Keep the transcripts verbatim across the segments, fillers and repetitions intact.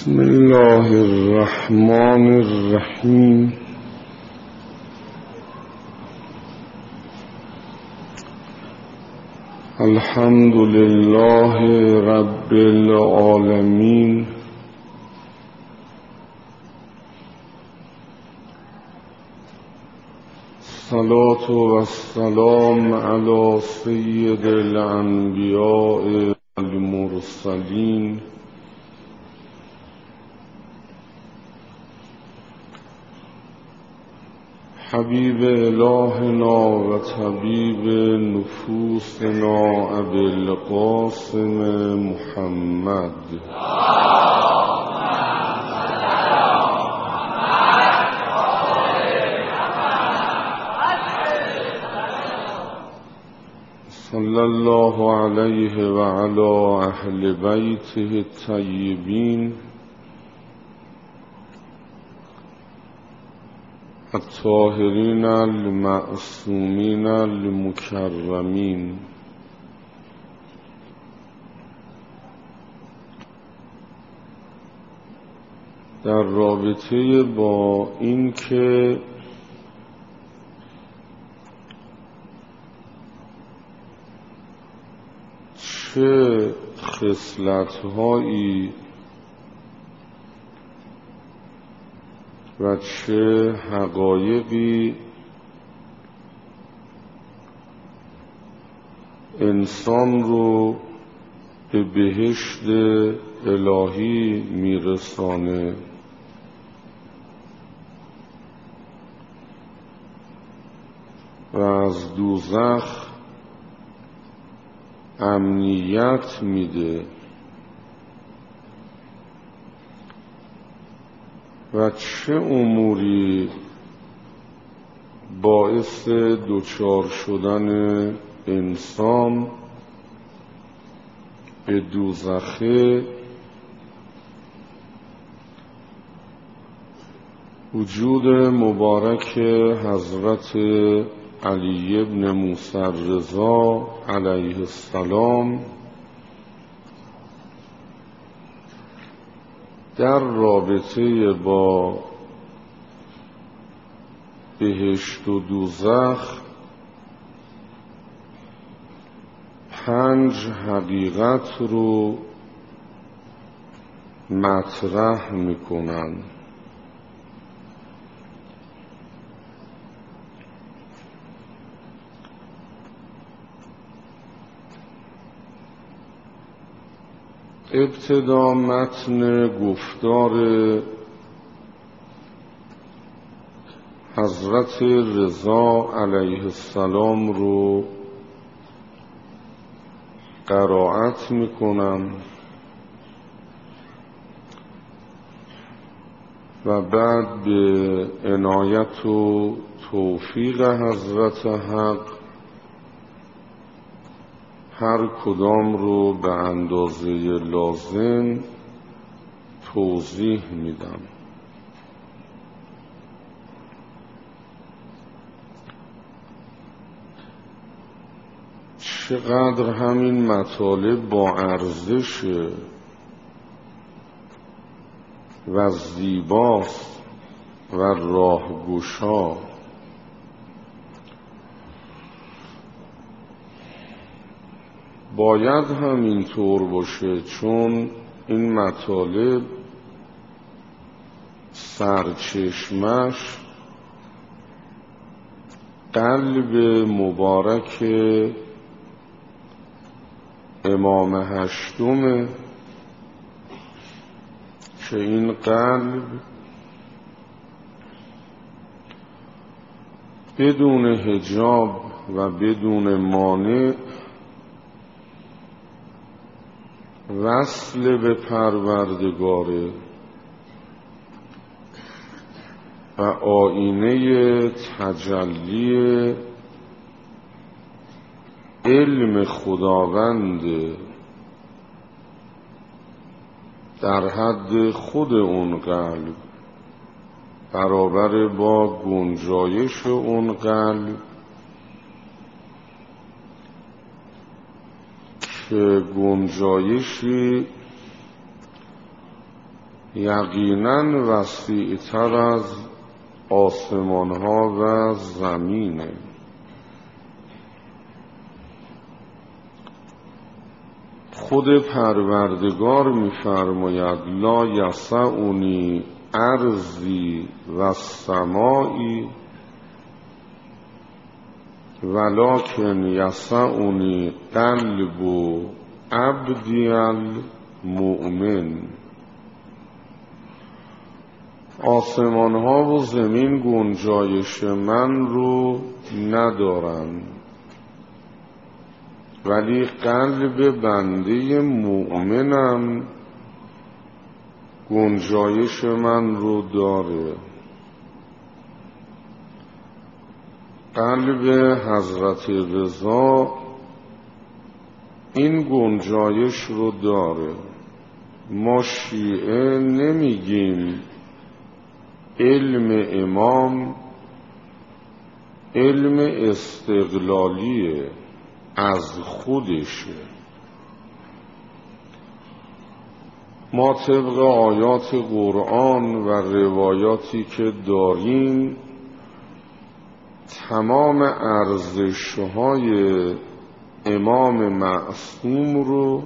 بسم الله الرحمن الرحیم. الحمد لله رب العالمین. الصلاة والسلام علی سید الانبیاء المرسلین حبیب الهنا و طبیب نفوسنا ابی القاسم محمد صلی الله علیه و علی اهل بیته الطیبین الطاهرین المعصومین المکرمین. در رابطه با این که چه خصلت‌هایی و چه حقایقی انسان رو به بهشت الهی میرسانه و از دوزخ امنیت میده و چه اموری باعث دچار شدن انسان به دوزخه وجود مبارک حضرت علی بن موسی رضا علیه السلام در رابطه با بهشت و دوزخ پنج حقیقت رو مطرح میکنن. ابتدا متن گفتار حضرت رضا علیه السلام رو قرائت میکنم و بعد به عنایت و توفیق حضرت حق هر کدام رو به اندازه لازم توضیح میدم. چقدر همین مطالب با ارزشه و زیباست و راهگشا. باید همین طور باشه، چون این مطالب سرچشمش قلب مبارک امام هشتمه که این قلب بدون حجاب و بدون مانع وصل به پروردگاره و آینه تجلی علم خداوند در حد خود اون قلب برابر با گنجایش اون قلب که گنجایشی یقیناً وسیع‌تر از آسمان‌ها و زمینه. خود پروردگار می‌فرماید لا یسعنی ارضی و سمایی ولکن یسعنی قلب عبدی المؤمن. آسمان ها و زمین گنجایش من رو ندارن، ولی قلب بنده مؤمنم گنجایش من رو داره. قلب حضرت رضا این گنجایش رو داره. ما شیعه نمیگیم علم امام علم استقلالیه، از خودشه. ما طبق آیات قرآن و روایاتی که داریم تمام ارزش‌های امام معصوم رو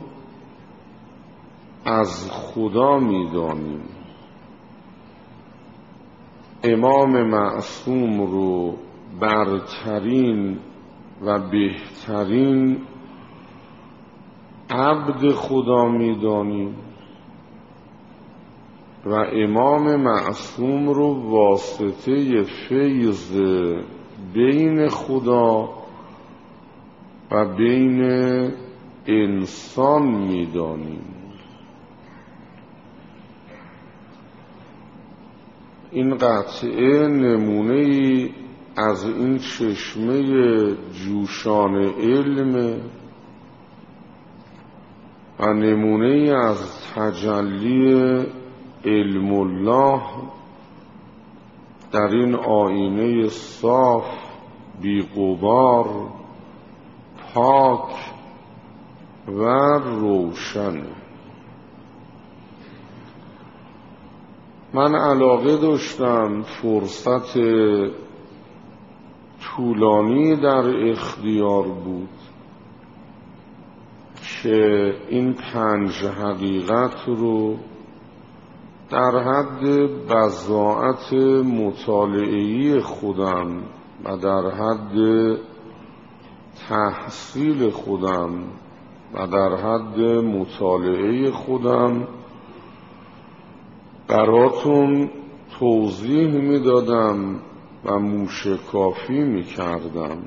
از خدا می‌دانیم. امام معصوم رو برترین و بهترین عبد خدا می‌دانیم و امام معصوم رو واسطه فیض بین خدا و بین انسان می‌دانیم. این قطعه نمونه‌ای از این چشمه جوشان علم و نمونه‌ای از تجلی علم الله در این آینه صاف بی غبار پاک و روشن. من علاقه داشتم فرصت طولانی در اختیار بود که این پنج حقیقت رو در حد بضاعت مطالعه‌ای خودم و در حد تحصیل خودم و در حد مطالعه خودم براتون توضیح میدادم و موشکافی میکردم.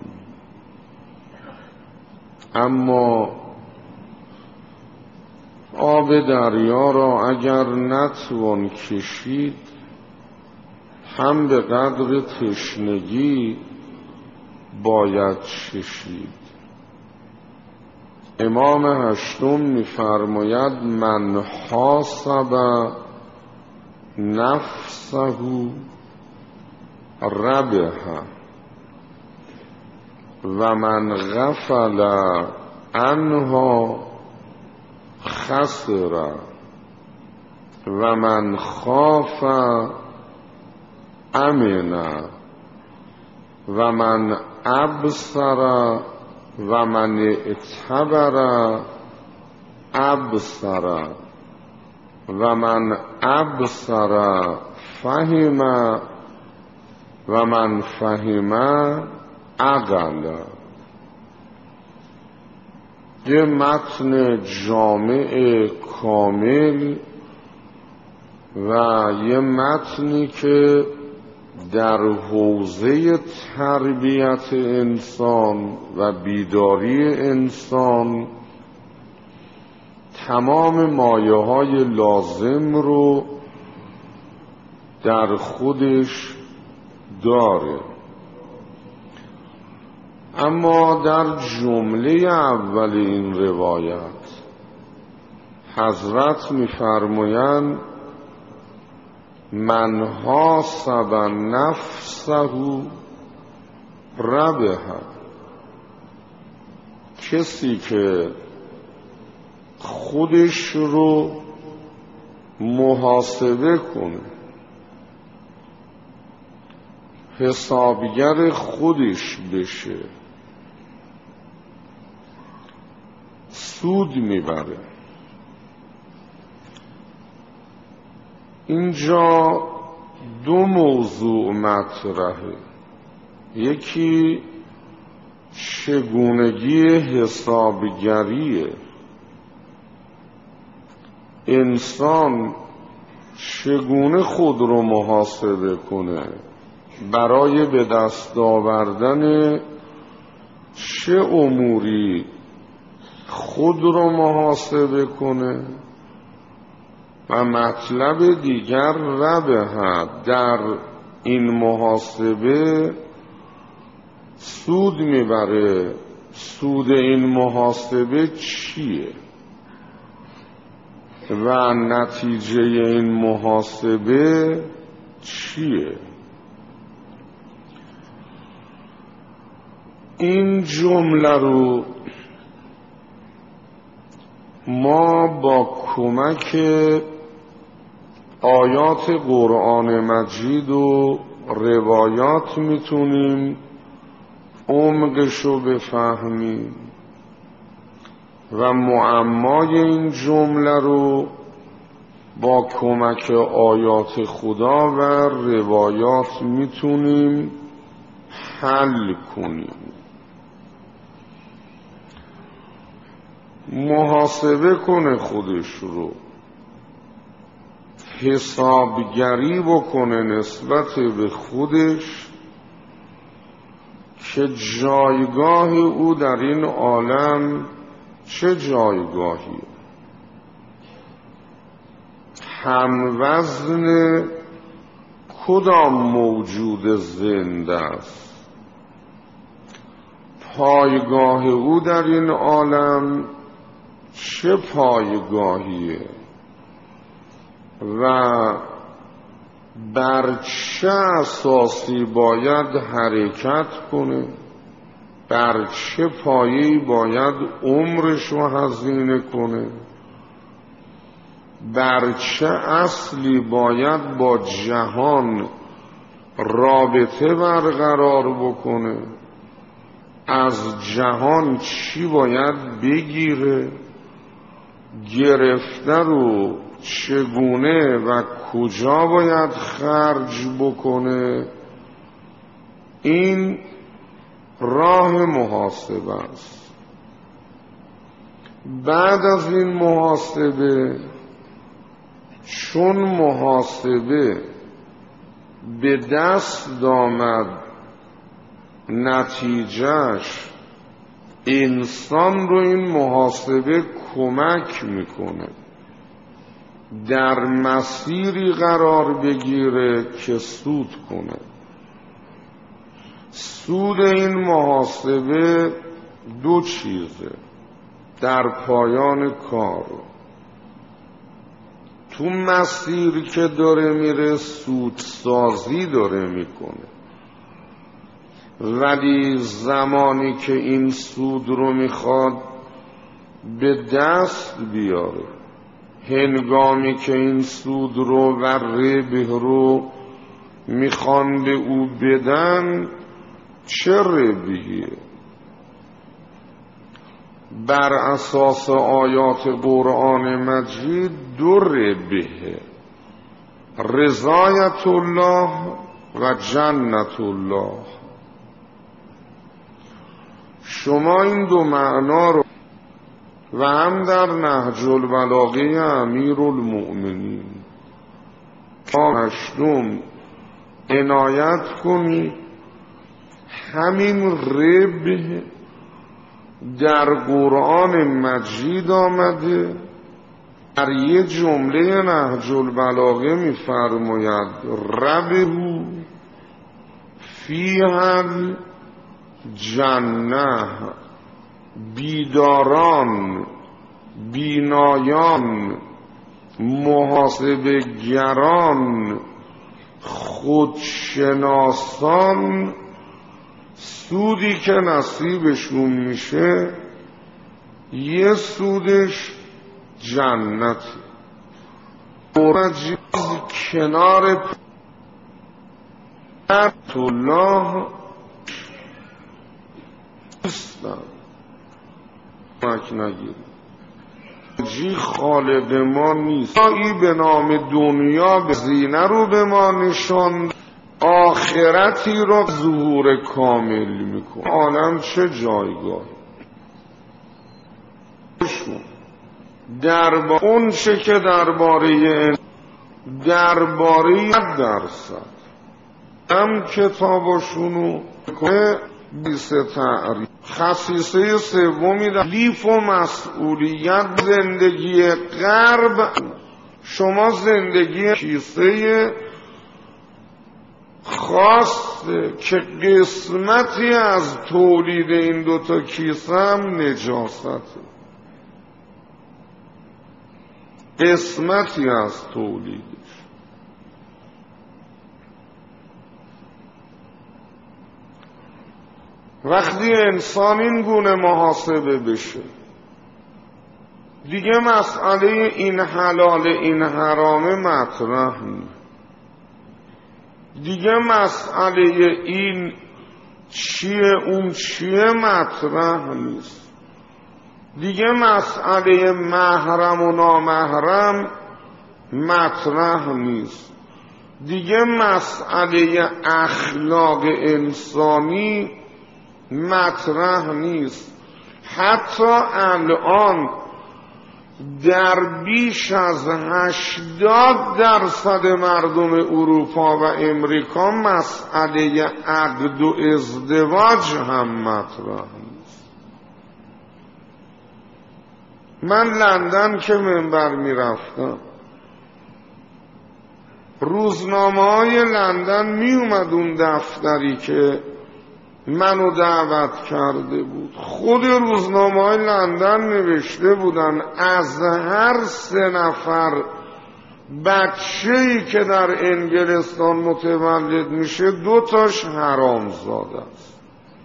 اما آب دریا را اگر نتوان کشید هم به قدر تشنگی باید چشید. امام هشتم می‌فرماید من حاسب نفسه ربح و من غفل عنها خسر و من خاف امن و من ابصر و من اعتبر ابصر و من ابصر فهم و من فهم عقل. یه متن جامع کامل و یه متنی که در حوزه تربیت انسان و بیداری انسان تمام مایه‌های لازم رو در خودش داره. اما در جمله اول این روایت حضرت می‌فرمایند من حاسب نفسه ربح. کسی که خودش رو محاسبه کنه، حسابگر خودش بشه، سود میبره. اینجا دو موضوع مطرحه. یکی چگونگی حسابگریه، انسان چگونه خود رو محاسبه کنه برای به دست آوردن چه اموری خود رو محاسبه کنه، و مطلب دیگر ربح در این محاسبه سود میبره. سود این محاسبه چیه و نتیجه این محاسبه چیه؟ این جمله رو ما با کمک آیات قرآن مجید و روایات میتونیم عمقشو بفهمیم و معمای این جمله رو با کمک آیات خدا و روایات میتونیم حل کنیم. محاسبه کنه خودش رو، حسابگری بکنه نسبت به خودش که جایگاه او در این عالم چه جایگاهی، هم وزن کدام موجود زنده است، پایگاه او در این عالم چه پایگاهیه و بر چه اساسی باید حرکت کنه، بر چه پایه‌ای باید عمرش رو هزینه کنه، بر چه اصلی باید با جهان رابطه برقرار بکنه، از جهان چی باید بگیره، گرفته رو چگونه و کجا باید خرج بکنه. این راه محاسبه است. بعد از این محاسبه، چون محاسبه به دست آمد، نتیجهش انسان رو این محاسبه کمک میکنه در مسیری قرار بگیره که سود کنه. سود این محاسبه دو چیزه در پایان کار. تو مسیری که داره میره سودسازی داره میکنه، ولی زمانی که این سود رو میخواد به دست بیاره، هنگامی که این سود رو و ربح رو میخوان به او بدن، چه ربحیه؟ بر اساس آیات قرآن مجید دو ربحه، رضایت الله و جنت الله. شما این دو معنا رو و هم در نهج البلاغه امیر المؤمنین تا هشتم عنایت کنی، همین ربح در قرآن مجید آمده. در یه جمله نهج البلاغه می‌فرماید ربح فیها جنه، بیداران، بینایان، محاسبه‌گران، خودشناسان، سودی که نصیبشون میشه یه سودش جنت، اورجیز کنار پرت الله نیستن مک نگیری جی خالق ما نیست. ای به نام دنیا به زینه رو به ما نشان، آخرتی رو ظهور کامل میکن. عالم چه جایگاه درباره اون چه که درباره درباره درصد هم کتاباشونو کنه بیسه تعریف. خصیصه سومی در لیف و مسئولیت زندگی غرب. شما زندگی کیسه خاصه که قسمتی از تولید این دوتا کیسه هم نجاسته، قسمتی از تولیدش. وقتی انسان این گونه محاسبه بشه دیگه مسئله این حلال این حرامه مطرح نیست، دیگه مسئله این چیه اون چیه مطرح نیست، دیگه مسئله محرم و نامحرم مطرح نیست، دیگه مسئله اخلاق انسانی مطرح نیست. حتی الان در بیش از هشتاد درصد مردم اروپا و امریکا مسئله عقد و ازدواج هم مطرح نیست. من لندن که منبر می رفتم روزنامه های لندن می اومد اون دفتری که منو دعوت کرده بود، خود روزنامه های لندن نوشته بودن از هر سه نفر بچه‌ای که در انگلستان متولد میشه دو تاش حرام زاده است.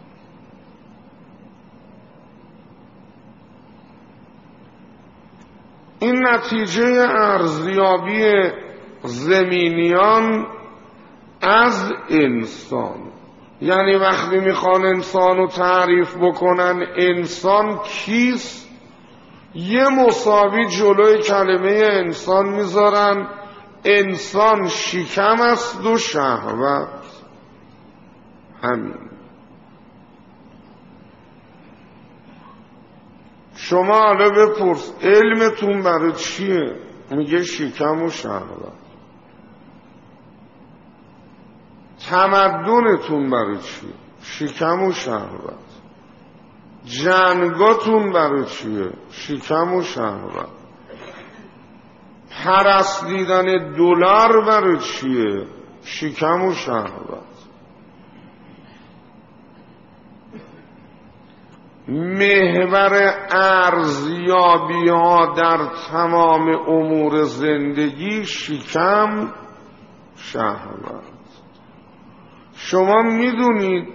این نتیجه ارزیابی زمینیان از انسان. یعنی وقتی میخوان انسان رو تعریف بکنن انسان کیست، یه مساوی جلوی کلمه انسان میذارن، انسان شکم است و شهوت. همین. شما حالا بپرس علمتون برای چیه؟ میگه شکم و شهوت. تمدنتون برای چیه؟ شکم و شهوت. جنگاتون برای چیه؟ شکم و شهوت. پرستیدن دلار برای چیه؟ شکم و شهوت. محور ارزیابی ها در تمام امور زندگی شکم شهوت. شما میدونید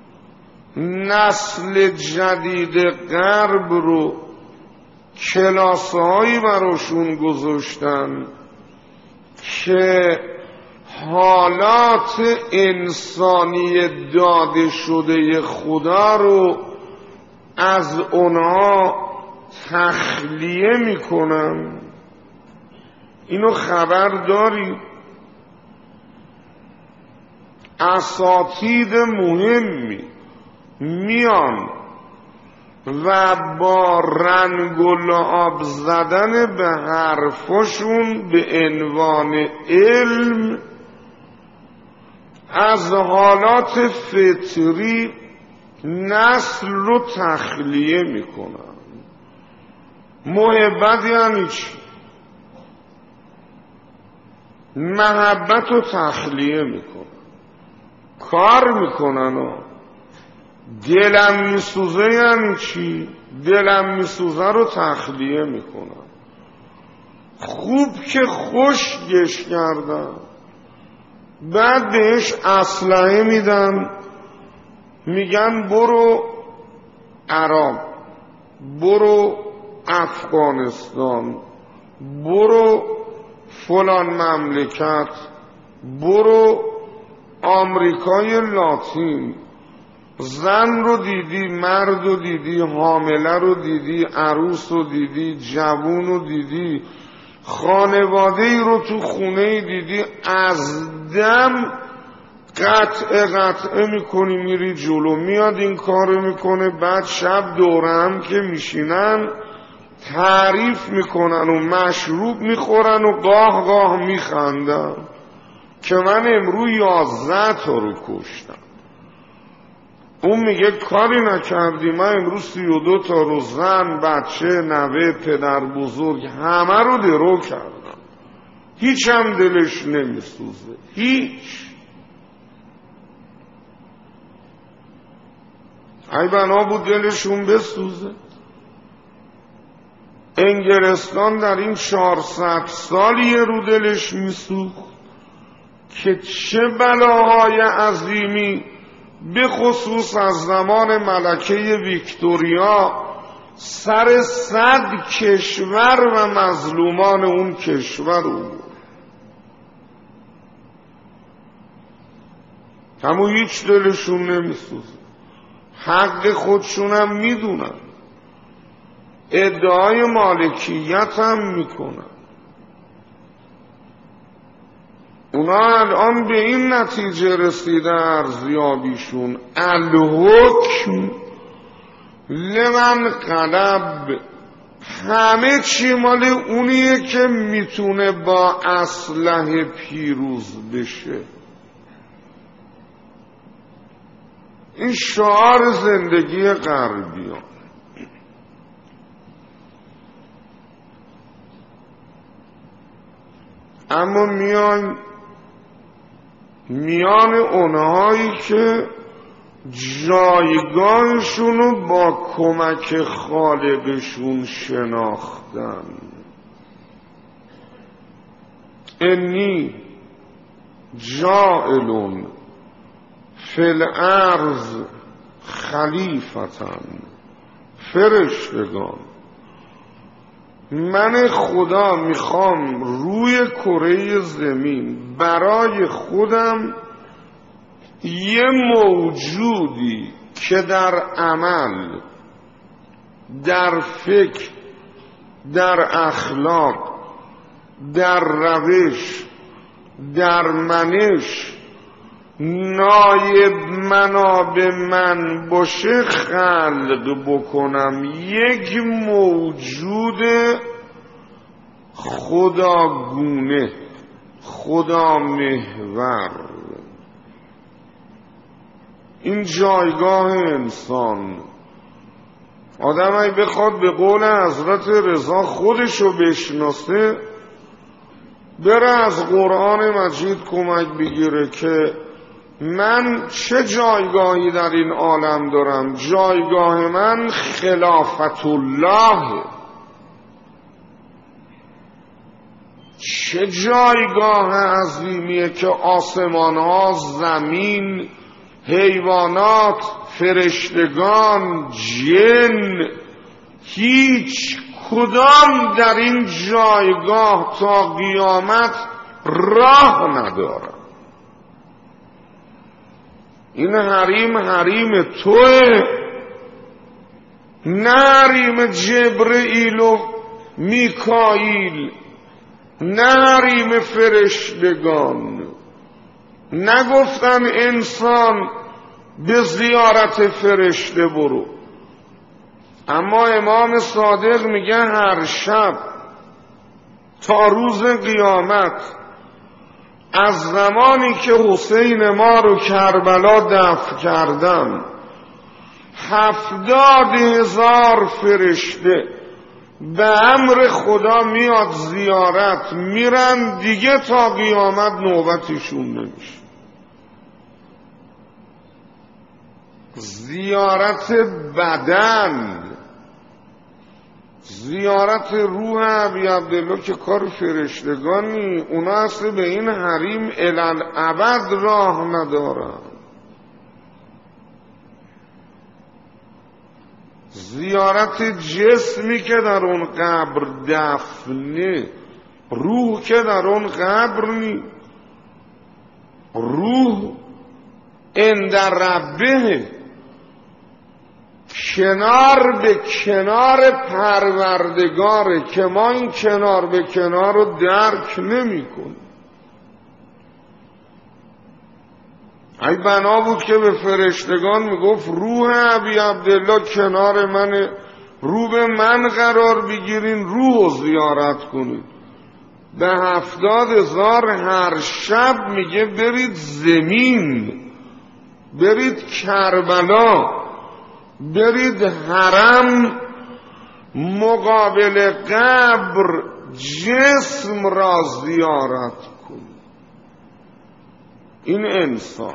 نسل جدید غرب رو کلاسهایی براشون گذاشتن که حالات انسانی داده شده خدا رو از اونها تخلیه میکنن. اینو خبر دارید؟ اساتید مهمی میان و با رنگ و لعاب زدن به حرفشون به عنوان علم از حالات فطری نسل رو تخلیه میکنن. محبت یعنی چی؟ محبت رو تخلیه میکنن، کار میکنن و دلم میسوزه یعنی چی؟ دلم میسوزه رو تخلیه میکنن. خوب که خشکش کردن بعد بهش اسلحه میدن، میگن برو عراق، برو افغانستان، برو فلان مملکت، برو آمریکای لاتین، زن رو دیدی، مرد رو دیدی، حامله رو دیدی، عروس رو دیدی، جوون رو دیدی، خانواده ای رو تو خونه دیدی، از دم قطعه قطعه میکنی میری جلو. میاد این کارو میکنه، بعد شب دوره هم که میشینن تعریف میکنن و مشروب میخورن و گاه گاه میخندن که من امروز یازده تا رو کشتم. اون میگه کاری نکردی، من امروز سی و دو تا رو، زن، بچه، نوه، پدر بزرگ، همه رو درو کردم. هیچ هم دلش نمیسوزه، هیچ. ای بنا بود دلشون بسوزه. انگلستان در این چهارصد سالی رو دلش میسوخت که چه بلاهای عظیمی به خصوص از زمان ملکه ویکتوریا سر صد کشور و مظلومان اون کشور رو، همون هیچ دلشون نمیسوزه، حق خودشونم میدونن، ادعای مالکیت هم میکنن. اونا الان به این نتیجه رسیده ارزیابیشون الحکم لمن غلب، همه چی مال اونیه که میتونه با اسلحه پیروز بشه. این شعار زندگی غربیان. اما میان میان اونهایی که جایگاهشونو با کمک خالقشون شناختن، انی جائلون فی الارض خلیفتن، فرشتگان من خدا میخوام روی کره زمین برای خودم یه موجودی که در عمل، در فکر، در اخلاق، در روش، در منش نایب مناب من باشه خلق بکنم، یک موجود خداگونه، خدا محور. این جایگاه انسان، آدم اگه بخواد به قول حضرت رضا خودشو بشناسه، بره از قرآن مجید کمک بگیره که من چه جایگاهی در این عالم دارم. جایگاه من خلافت الله. چه جایگاه عظیمیه که آسمان ها، زمین، حیوانات، فرشتگان، جن، هیچ کدام در این جایگاه تا قیامت راه ندارم. این حریم حریم توه، نه حریم جبرئیل و میکائیل، نه حریم فرشتگان. نگفتن انسان به زیارت فرشته برو، اما امام صادق میگه هر شب تا روز قیامت، از زمانی که حسین ما رو کربلا دفن کردم، هفتاد هزار فرشته به امر خدا میاد زیارت، میرن دیگه تا قیامت نوبتشون نمیشه. زیارت بدن، زیارت روح ابی عبدالله که کار فرشتگانی، اونا اصلا به این حریم الالعبد راه ندارن. زیارت جسمی که در اون قبر دفنه، روح که در اون قبر نی، روح عند ربه، کنار به کنار پروردگاره که ما این کنار به کنار رو درک نمی کنیم. ای بنا بود که به فرشتگان میگفت روح ابی عبدالله کنار منه، رو به من قرار بگیرین، روح رو زیارت کنید. به هفتاد هزار هر شب میگه برید زمین، برید کربلا، برید حرم، مقابل قبر جسم را زیارت کنید. این انسان،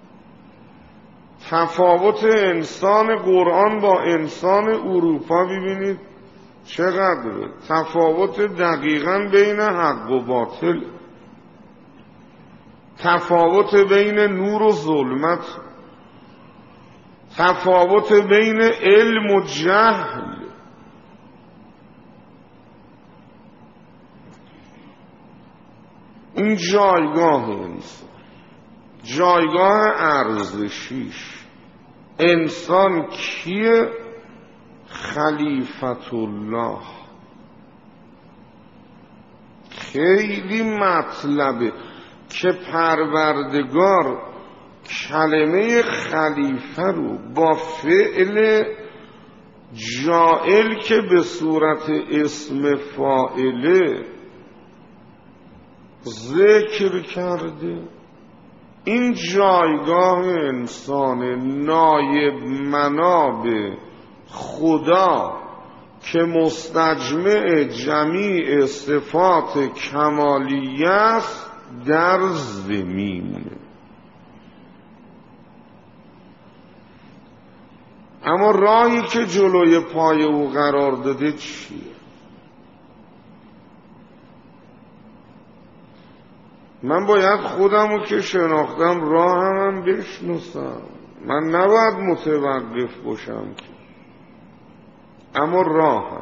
تفاوت انسان قرآن با انسان اروپا ببینید چقدره، تفاوت دقیقاً بین حق و باطل، تفاوت بین نور و ظلمت، تفاوت بین علم و جهل. این جایگاه انسان، جایگاه ارزشیش. انسان کیه؟ خلیفت الله. خیلی مطلبه که پروردگار کلمه خلیفه رو با فعل جائل که به صورت اسم فاعله ذکر کرده. این جایگاه انسان نایب مناب خدا که مستجمع جمیع صفات کمالیه است در زمین. اما راهی که جلوی پای او قرار داده چیه؟ من باید خودمو که شناختم راهم هم بشناسم. من نباید متوقف باشم که، اما راهم.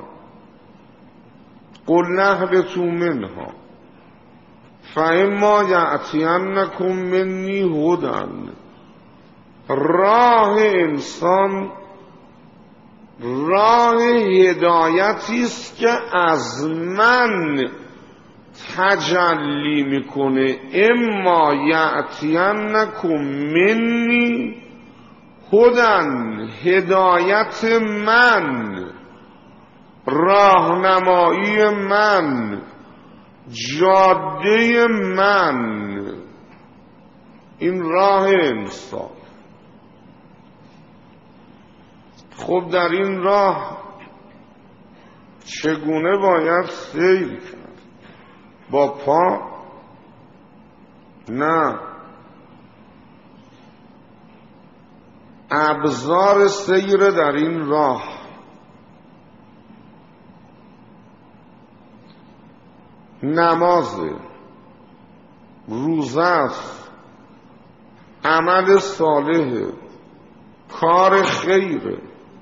قل نهبطوا منها فاما یأتینکم منی هدی. راه انسان راه هدایتی است که از من تجلی میکنه. اما یأتینکم منی هدی، هدایت من، راهنمایی من، جاده من. این راه انسان. خب در این راه چگونه باید سیر کرد؟ با پا؟ نه، ابزار سیر در این راه نماز، روزه است، عمل صالح، کار خیر،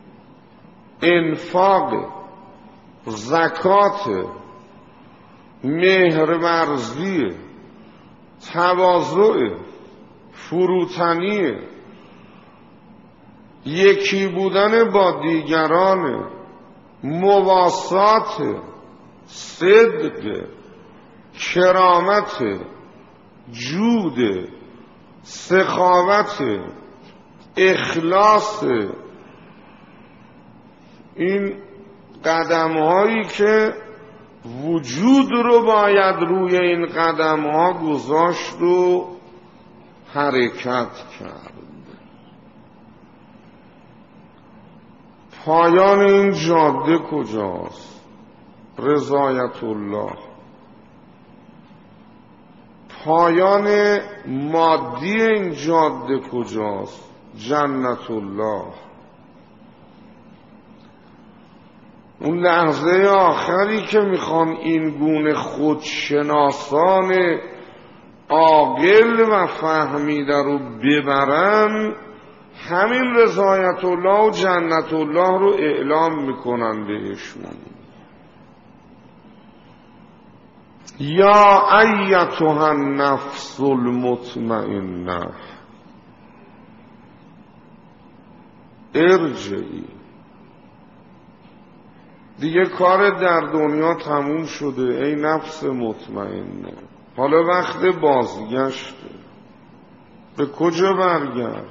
انفاق، زکات، مهرورزی، تواضع، فروتنی، یکی بودن با دیگران، مواسات، صدق، کرامت، جود، سخاوت، اخلاص. این قدم هایی که وجود رو باید روی این قدم ها گذاشت و حرکت کرد. پایان این جاده کجاست؟ رضایت الله. پایان مادی این جاده کجاست؟ جنت الله. اون لحظه آخری که میخوان این گونه خودشناسان عاقل و فهمیده رو ببرن، همین رضایت الله و جنت الله رو اعلام میکنن بهشون. یا ایتها النفس المطمئنه ارجعی. دیگه کار در دنیا تموم شده ای نفس مطمئنه، حالا وقت بازگشته. به کجا برگرد؟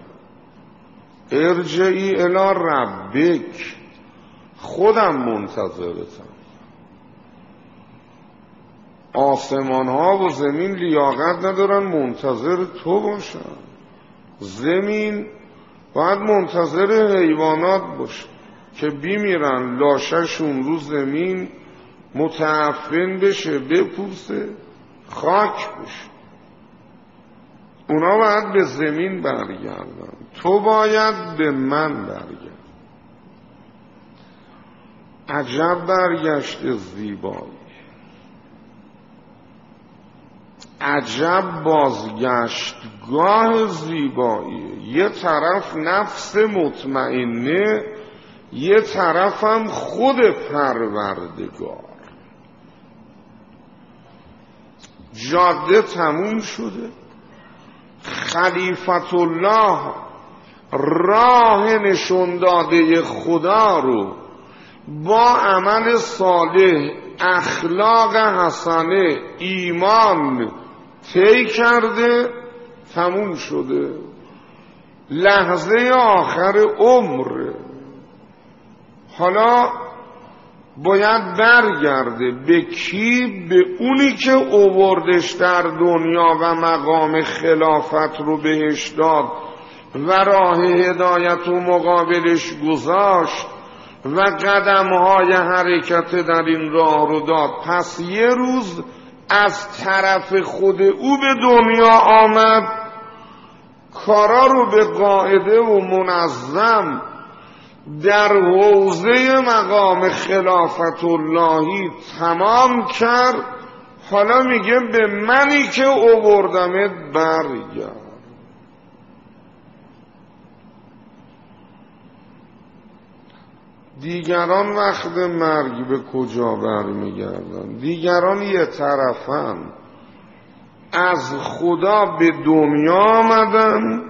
ارجعی الی ربک، خودم منتظرتم. آسمان ها و زمین لیاقت ندارن منتظر تو باشن. زمین باید منتظر حیوانات باشه که بیمیرن، لاشه‌شون رو زمین متعفن بشه، بپوسه، خاک بشه. اونا باید به زمین برگردن، تو باید به من برگرد. عجب برگشت زیبایی، عجب بازگشتگاه زیبایی. یه طرف نفس مطمئنه، یه طرف هم خود پروردگار. جاده تموم شده، خلیفت الله راه نشون داده خدا رو با عمل صالح، اخلاق حسنه، ایمان طی کرده، تموم شده. لحظه آخر عمر. حالا باید برگرده به کی؟ به اونی که اووردش در دنیا و مقام خلافت رو بهش داد و راه هدایت و مقابلش گذاشت و قدمهای حرکت در این راه رو داد. پس یه روز از طرف خود او به دنیا آمد، کارا رو به قاعده و منظم در حوزه مقام خلافت اللهی تمام کرد. حالا میگه به منی که اووردمت برگرد. دیگران وقت مرگ به کجا برمیگردن؟ دیگران یه طرفن، از خدا به دنیا آمدن،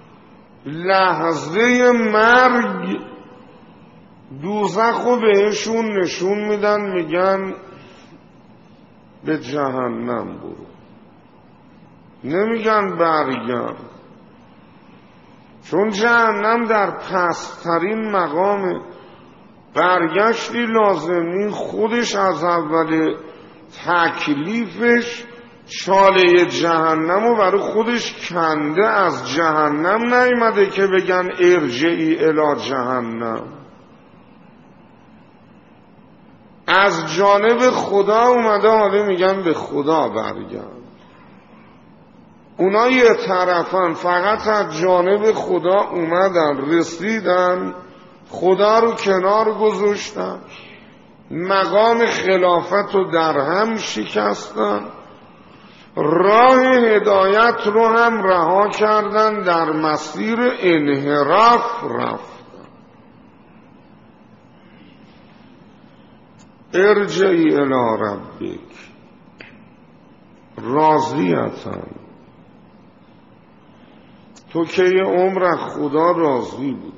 لحظه مرگ دوزخو بهشون نشون میدن، میگن به جهنم برو. نمیگن برگرد، چون جهنم در پست‌ترین مقامه. برگشتی لازمی خودش از اول تکلیفش چاله جهنم رو برای خودش کنده. از جهنم نیامده که بگن ارجعی الی جهنم، از جانب خدا اومده، حالا میگن به خدا برگرد. اونا یه طرفن، فقط از جانب خدا اومدن، رسیدن، خدا رو کنار گذاشتن، مقام خلافت رو در هم شکستن، راه هدایت رو هم رها کردن، در مسیر انحراف رفتن. ارجعی الی ربک راضیتن. تو که یه عمر خدا راضی بودی.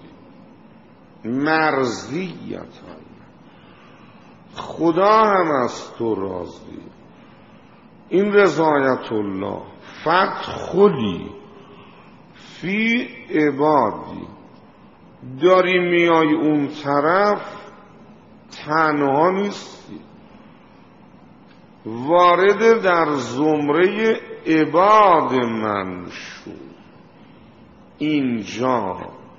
مرضیتن، خدا هم از تو راضی. این رضایت الله. فادخلی فی عبادی. داری میای اون طرف، تنها نیستی، وارد در زمره عباد من شو. اینجا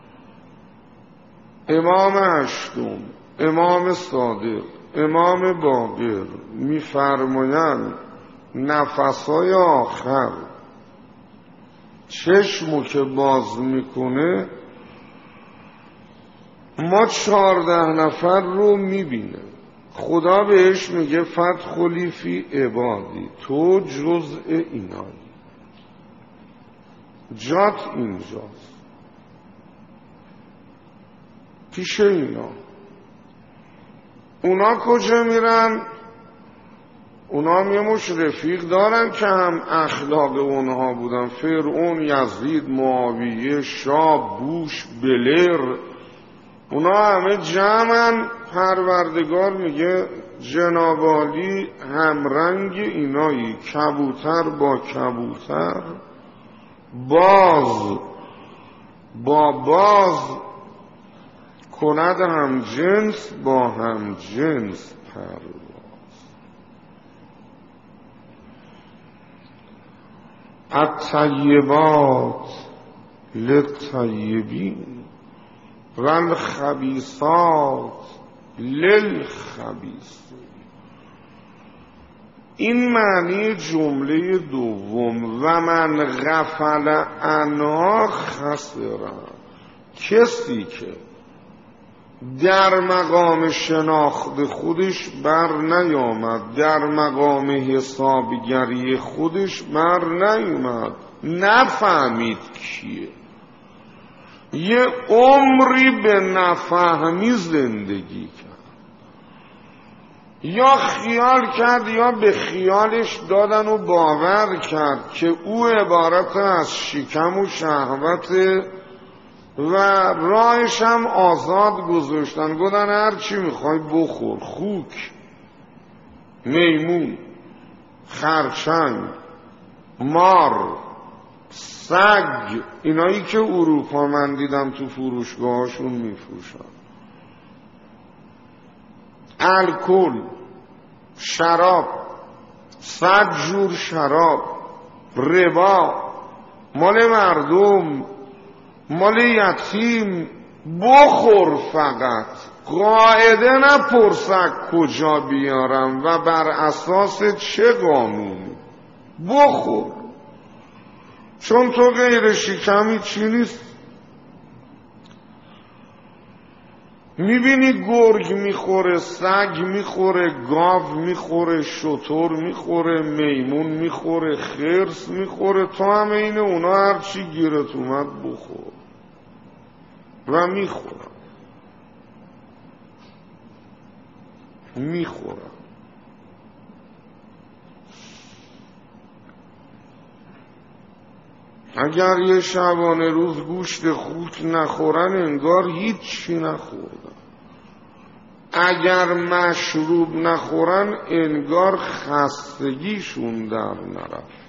امام هشتم، امام صادق، امام باقر میفرمایند نفسهای آخر چشمو که باز میکنه ما چهارده نفر رو میبینه. خدا بهش میگه فادخلی فی عبادی، تو جزء اینایی، جات اینجاست، پیش اینا. اونا کجا میرن؟ اونا هم یه مش رفیق دارن که هم اخلاق اونها بودن، فرعون، یزید، معاویه، شاه، بوش، بلر، اونا همه جمعن. پروردگار میگه جناب عالی همرنگ اینایی، کبوتر با کبوتر، باز با باز، کند هم جنس با هم جنس پرواز. الطیبات للطیبین و الخبیثات للخبیثین. این معنی جمله دوم، و من غفل عنها خسر، کسی که در مقام شناخت خودش بر نیامد، در مقام حسابگری خودش بر نیامد، نفهمید کیه، یه عمری به نفهمی زندگی کرد، یا خیال کرد یا به خیالش دادن و باور کرد که او عبارت از شکم و شهوته و راهش هم آزاد گذاشتن، گفتن هر چی میخوای بخور، خوک، میمون، خرچنگ، مار، سگ، اینایی که اروپا من دیدم تو فروشگاهاشون میفروشن، الکل، شراب، صد جور شراب، ربا، مال مردم، مال یتیم، بخور فقط، قاعده نپرسک کجا بیارم و بر اساس چه قانونی، بخور، چون تو غیر شکمی چی نیست. میبینی گرگ میخوره، سگ میخوره، گاو میخوره، شتر میخوره، میمون میخوره، خرس میخوره، تو هم اینه اونا هرچی گیرت اومد بخور و میخورن میخورن اگر یه شبانه روز گوشت خوک نخورن انگار هیچی نخوردن، اگر مشروب نخورن انگار خستگیشون در نرفته.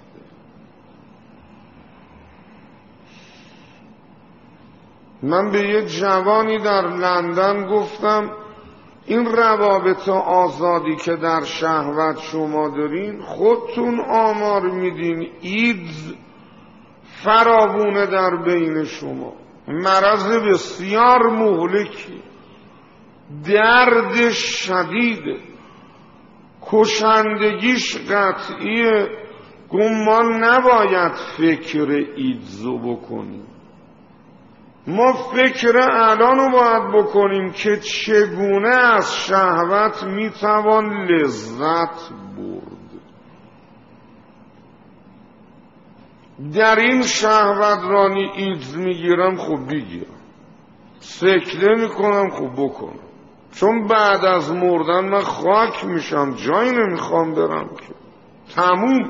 من به یه جوانی در لندن گفتم این روابط آزادی که در شهوت شما دارین خودتون آمار میدین، ایدز فراوونه در بین شما، مرض بسیار مهلکی، درد شدیده، کشندگیش قطعیه، گمان نباید فکر ایدزو بکنیم. ما فکر الانو باید بکنیم که چگونه از شهوت میتوان لذت برد. در این شهوت رانی ایدز میگیرم، خب بگیرم، سکته میکنم، خب بکنم، چون بعد از مردن من خاک میشم، جایی نمیخوام برم که تموم.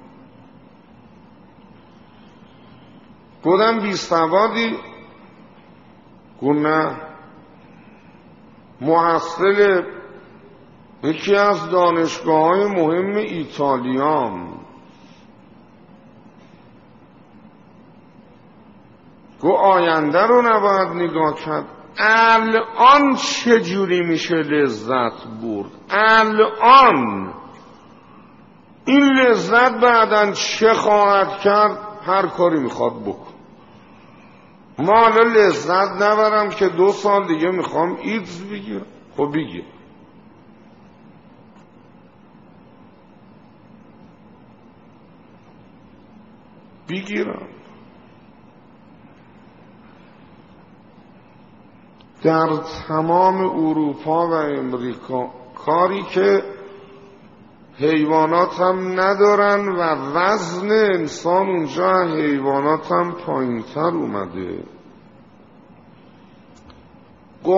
گفتم بی سوادی؟ گفت نه، محصل یکی از دانشگاه های مهم ایتالیام. گفت آینده رو نباید نگاه کرد، الان چجوری میشه لذت برد، الان این لذت بعداً چه خواهد کرد، هر کاری میخواد بکن. ما حالا لذت نبرم که دو سال دیگه میخوام ایدز بگیرم، خب بگیر. بگیرم. در تمام اروپا و امریکا کاری که حیوانات هم ندارن و وزن انسان اونجا حیوانات هم پایین تر اومده،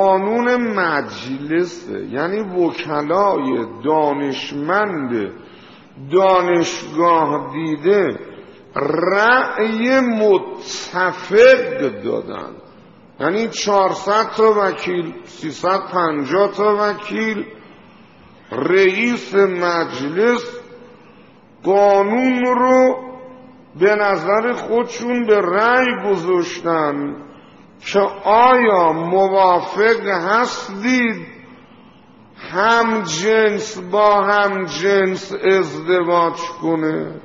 قانون مجلسه، یعنی وکلای دانشمند دانشگاه دیده رأی متفق دادن، یعنی چهارصد تا وکیل، سیصد و پنجاه تا وکیل، رئیس مجلس قانون رو به نظر خودشون به رأی گذاشتن که آیا موافق هستید هم جنس با هم جنس ازدواج کنه؟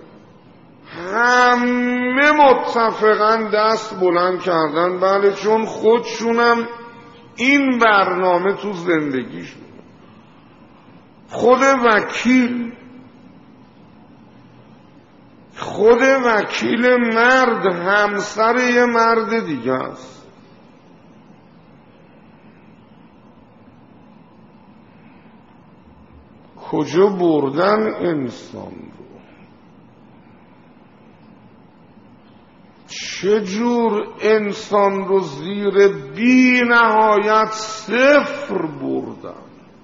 همه متفقاً دست بلند کردن بله، چون خودشونم این برنامه تو زندگیشون. خود وکیل خود وکیل مرد همسر یه مرد دیگه است. کجا بردن انسان رو؟ چجور انسان رو زیر بی نهایت صفر بردن؟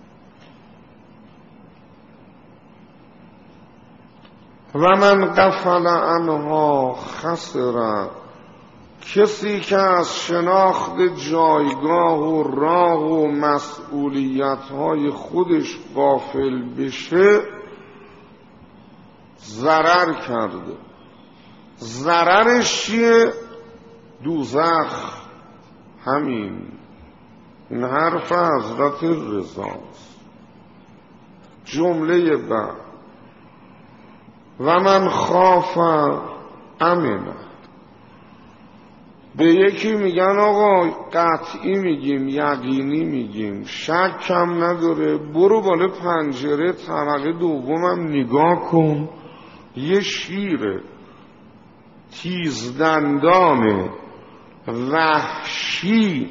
و من غفل عنها خسر، کسی که از شناخت جایگاه و راه و مسئولیت‌های خودش غافل بشه ضرر کرده. ضررش چیه؟ دوزخ. همین این حرف حضرت رضاست. جمله بعد و من خاف امنه. به یکی میگن آقا قطعی میگیم، یقینی میگیم، شک کم نداره، برو بالا پنجره طبقه دومم نگاه کن، یه شیر تیزدندان وحشی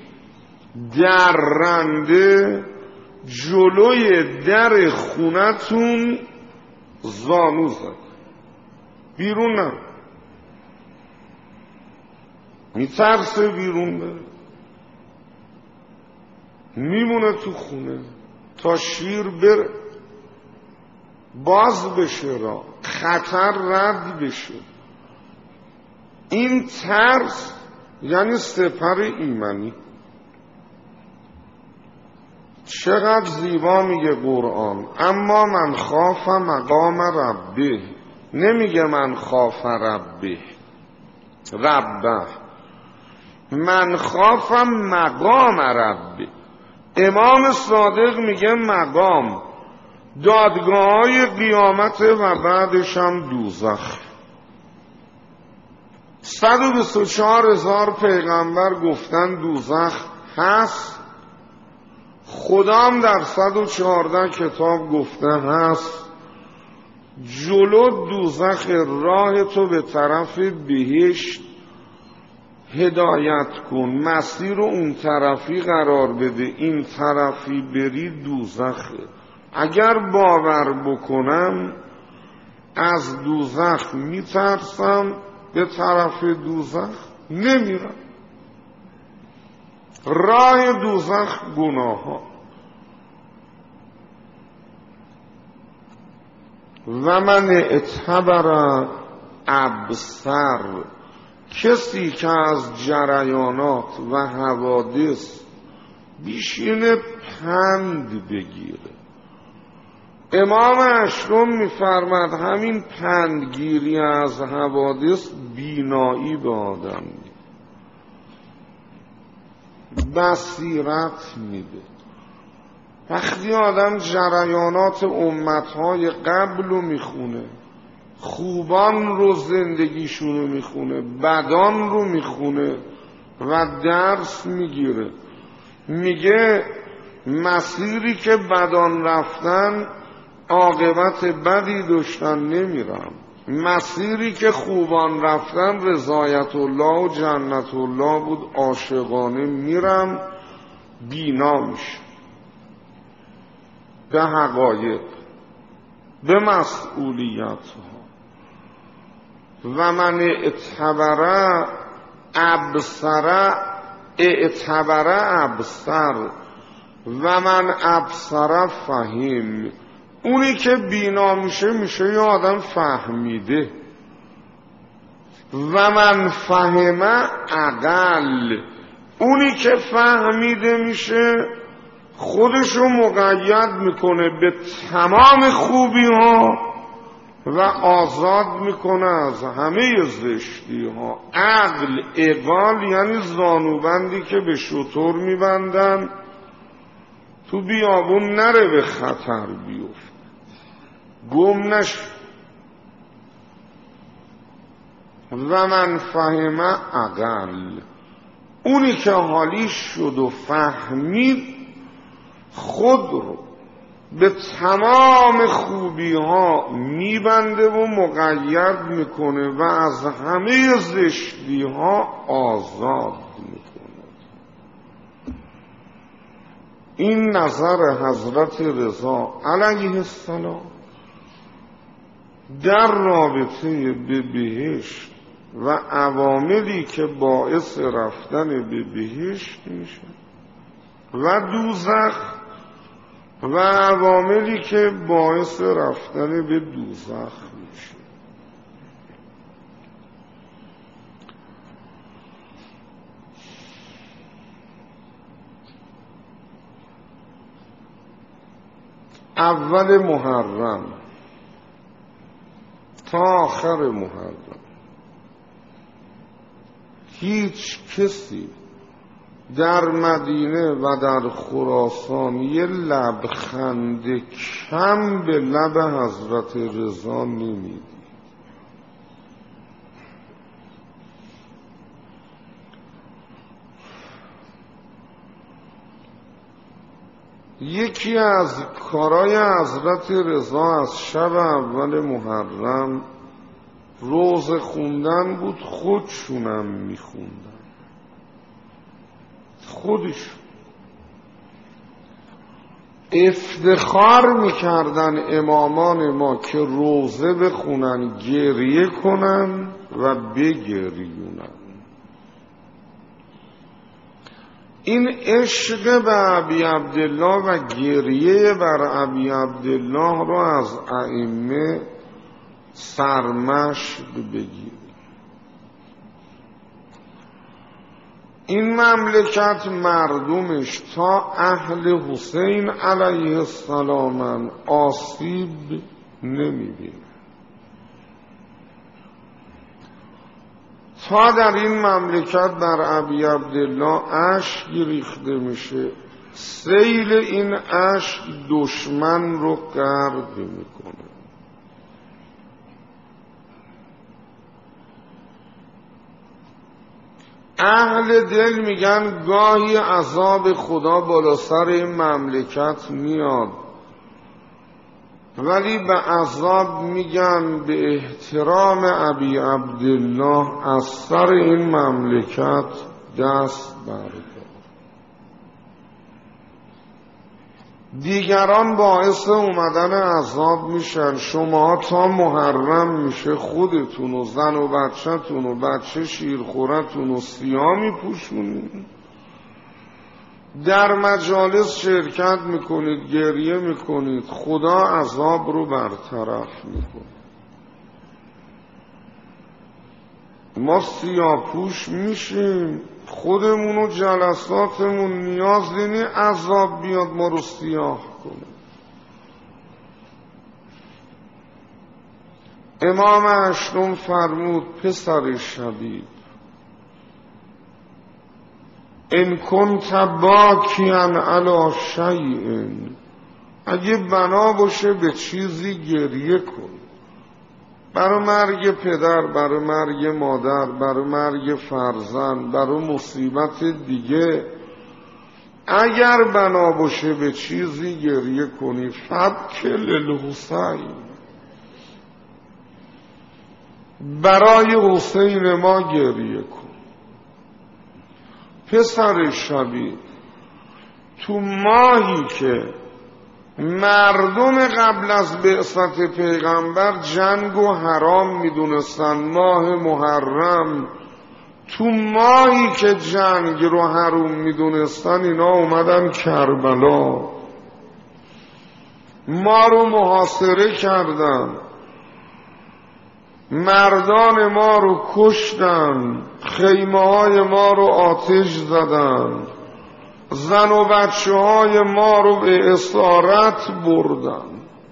درنده جلوی در خونتون زانو زد، بیرون نه، میترسه بیرون بره، میمونه تو خونه تا شیر بره، باز بشه را خطر رد بشه. این ترس یعنی سپر ایمنی. چقدر زیبا میگه قرآن، اما من خاف مقام ربه، نمیگه من خاف ربه ربه، من خافم مقام ربه. امام صادق میگه مقام دادگاه های قیامت و بعدش هم دوزخ. صد و بیست و چهار هزار پیغمبر گفتن دوزخ هست، خدام در صد و چهارده کتاب گفته هست. جلو دوزخ راه تو به طرف بهشت هدایت کن، مسیر رو اون طرفی قرار بده، این طرفی بری دوزخه. اگر باور بکنم از دوزخ میترسم، به طرف دوزخ نمیرم. راه دوزخ گناه ها. و من اعتبر ابصر، کسی که از جریانات و حوادث بیشینه پند بگیره. امام اشرم میفرماد همین پندگیری از حوادث بینایی به آدم میده، بصیرت میده. وقتی آدم جریانات امتهای قبل رو میخونه، خوبان رو زندگیشون رو میخونه، بدان رو میخونه و درس میگیره، میگه مسیری که بدان رفتن عاقبت بدی داشتن نمیرم، مسیری که خوبان رفتن رضایت الله و جنت الله بود عاشقانه میرم، بینا میشه به حقایق، به مسئولیت ها. و من اعتبر ابصر، اعتبر ابصر و من ابصر فهم، اونی که بینا میشه میشه یه آدم فهمیده. و من فهمه اقل، اونی که فهمیده میشه خودشو مقید میکنه به تمام خوبی ها و آزاد میکنه از همه زشتی ها. عقل، اقال یعنی زانوبندی که به شتر میبندن تو بیابون نره به خطر بیفت، گم نشه. و من فهمه اقل، اونی که حالیش شد و فهمید خود رو به تمام خوبی ها میبنده و مقید میکنه و از همه زشتی ها آزاد میکنه. این نظر حضرت رضا علیه السلام در رابطه به بهشت و عواملی که باعث رفتن به بهشت میشه و دوزخ و عواملی که باعث رفتن به دوزخ میشه. اول محرم تا آخر محرم هیچ کسی در مدینه و در خراسان یه لبخند کم به لب حضرت رضا نمیدید. یکی از کارای حضرت رضا از شب اول محرم روزه خوندن بود. خودشونم میخوندن، خودشون افتخار میکردن امامان ما که روزه بخونن، گریه کنن و بگریونن. این عشق به ابی عبدالله و گریه بر ابی عبدالله رو از ائمه سرمشق بگیر. این مملکت مردمش تا اهل حسین علیه السلام آسیب نمیبینه. تا در این مملکت بر ابی عبدالله اشک ریخته میشه، سیل این اشک دشمن رو غرق میکنه. اهل دل میگن گاهی عذاب خدا بالا سر این مملکت میاد، ولی به عذاب میگن به احترام ابی عبدالله از سر این مملکت دست بردار. دیگران باعث اومدن عذاب میشن، شما تا محرم میشه خودتون و زن و بچه‌تون و بچه شیرخورتون و سیاه میپوشونید، در مجالس شرکت میکنید، گریه میکنید، خدا عذاب رو برطرف میکنه. ما سیاه‌پوش میشیم، خودمون و جلساتمون نیاز نیست عذاب بیاد ما رو سیاه کنه. امام هشتم فرمود پسر شبیب ان کنت باکیا علی شیء، اگه بنا باشه به چیزی گریه کن، برای مرگ پدر، برای مرگ مادر، برای مرگ فرزند، برای مصیبت دیگه، اگر بنا باشه به چیزی گریه کنی فبک للحسین، برای حسین ما گریه کن. پسر شبیب تو ماهی که مردم قبل از بعثت پیغمبر جنگ و حرام میدونستن، ماه محرم، تو ماهی که جنگ رو حرام میدونستن، اینا اومدن کربلا ما رو محاصره کردن، مردان ما رو کشتن، خیمه های ما رو آتش زدن، زن و بچه های ما رو به اسارت بردن.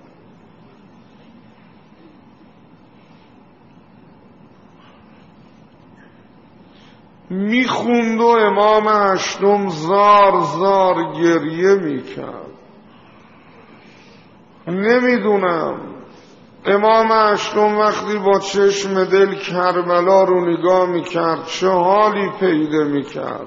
میخوند و امام هشتم زار زار گریه میکرد. نمیدونم امام هشتم وقتی با چشم دل کربلا رو نگاه میکرد چه حالی پیدا میکرد.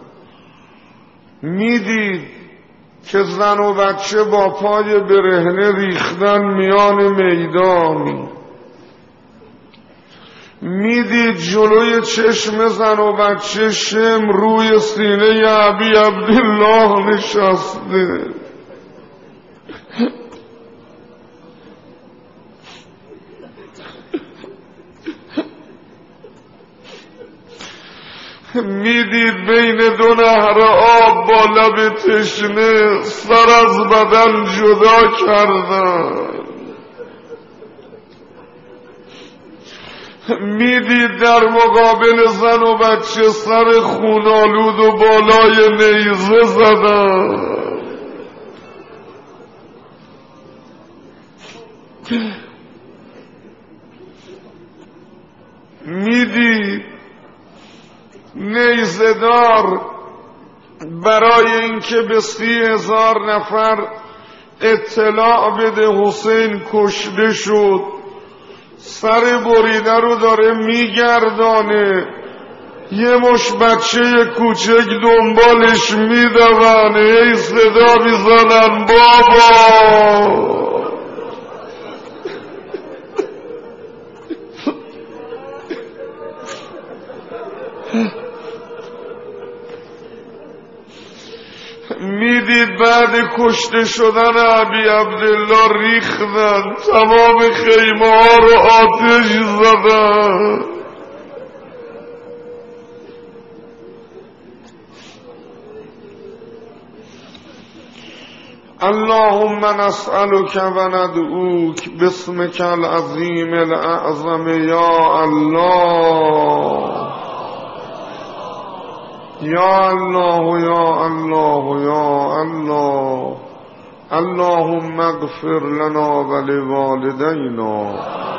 میدید که زن و بچه با پای برهنه ریختن میان میدان، میدید جلوی چشم زن و بچه شم روی سینه ابی عبدالله نشسته. میدید بین دو نهر آب با لب تشنه سر از بدن جدا کردن. میدید در مقابل زن و بچه سر خونالود و بالای نیزه زدن. میدید نیزه‌دار برای اینکه به سی هزار نفر اطلاع بده حسین کشته شد سر بریده رو داره میگردانه، یه مش بچه کوچک دنبالش میدون، ای صدا میزنن بابا. میدید بعد کشته شدن ابی عبدالله ریختن، تمام خیمه ها رو آتش زدن. اللهم نسألك و ندعوك باسمك العظیم الاعظم یا الله یا الله یا الله یا الله. اللهم اغفر لنا ولوالدینا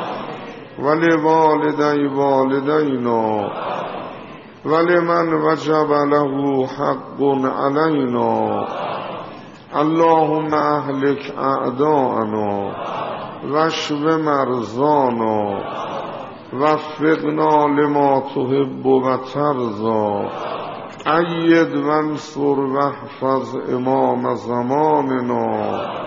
ولوالدی والدینا ولمن وجب له حق علینا. اللهم اهلك اعداءنا واشف مرضانا وفقنا لما تحب و ترضى. أيد وانصر واحفظ امام زماننا